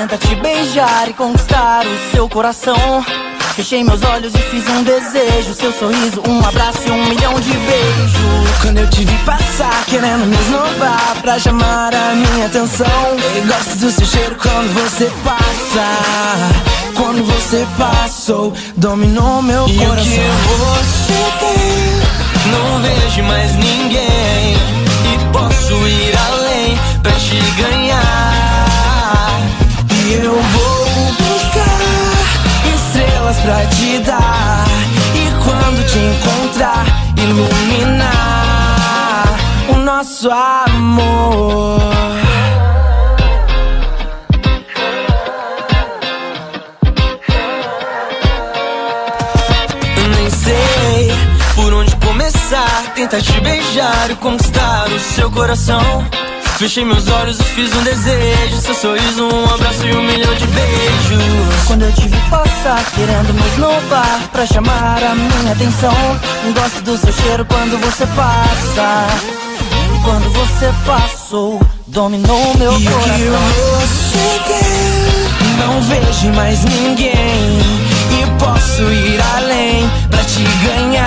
tenta te beijar e conquistar o seu coração. Fechei meus olhos e fiz um desejo, seu sorriso, um abraço e 1 milhão de beijos. Quando eu te vi passar, querendo me esnobar pra chamar a minha atenção. Eu gosto do seu cheiro quando você passa. Quando você passou, dominou meu coração. E o que você tem, não vejo mais ninguém. E posso ir além pra te ganhar. E eu vou buscar estrelas pra te dar. E quando te encontrar, iluminar o nosso amor. Nem sei por onde começar, tentar te beijar e conquistar o seu coração. Fechei meus olhos e fiz um desejo, seu sorriso, um abraço e 1 milhão de beijos. Quando eu te vi passar, querendo me esnobar pra chamar a minha atenção. Gosto do seu cheiro quando você passa. E quando você passou, dominou meu coração. E o que você tem, não vejo mais ninguém. E posso ir além pra te ganhar.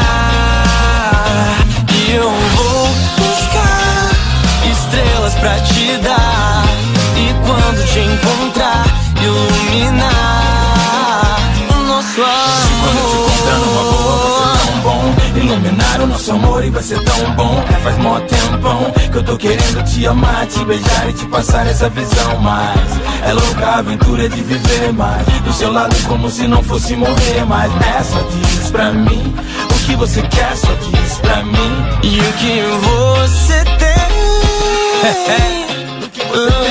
E eu vou buscar estrelas pra te dar. E quando te encontrar, iluminar o nosso amor. Quando eu te encontrar numa boa, vai ser tão bom. Iluminar o nosso amor e vai ser tão bom. Faz mó tempão que eu tô querendo te amar, te beijar e te passar essa visão. Mas é louca a aventura de viver mais do seu lado como se não fosse morrer. Mas só diz pra mim o que você quer, só diz pra mim. E o que você tem